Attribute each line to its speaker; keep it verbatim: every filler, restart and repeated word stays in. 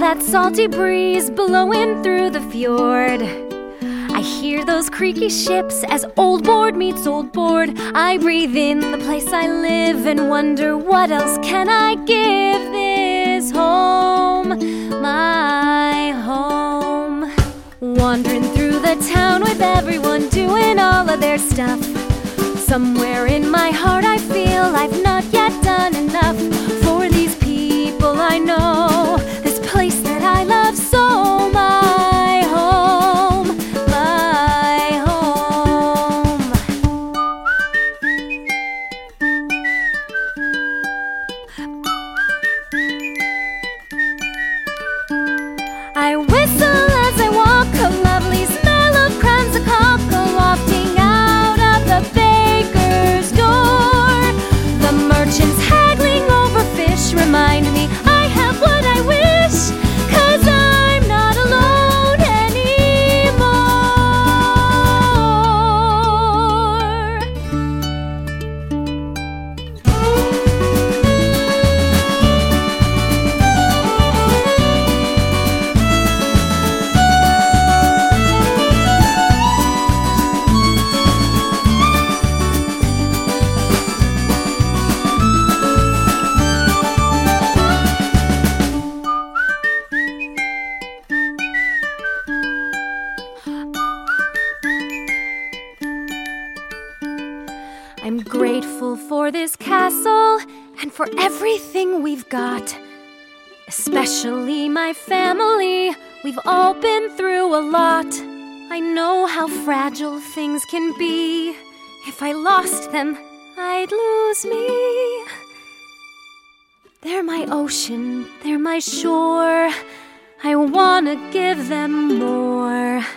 Speaker 1: that salty breeze blowing through the fjord. I hear those creaky ships as old board meets old board. I breathe in the place I live and wonder what else can I give this home, my home. Wandering through the town with everyone doing all of their stuff. Somewhere in my heart I feel I've not yet done enough for these people I know, this place that I love so, my home, my home. I whistle as I walk, a lovely smell of crowns of cockle wafting out of the baker's door. The merchants haggling over fish remind me I have what I wish, 'cause I'm not alone I'm grateful for this castle and for everything we've got, especially my family. We've all been through a lot. I know how fragile things can be. If I lost them, I'd lose me. They're my ocean, they're my shore. I wanna give them more.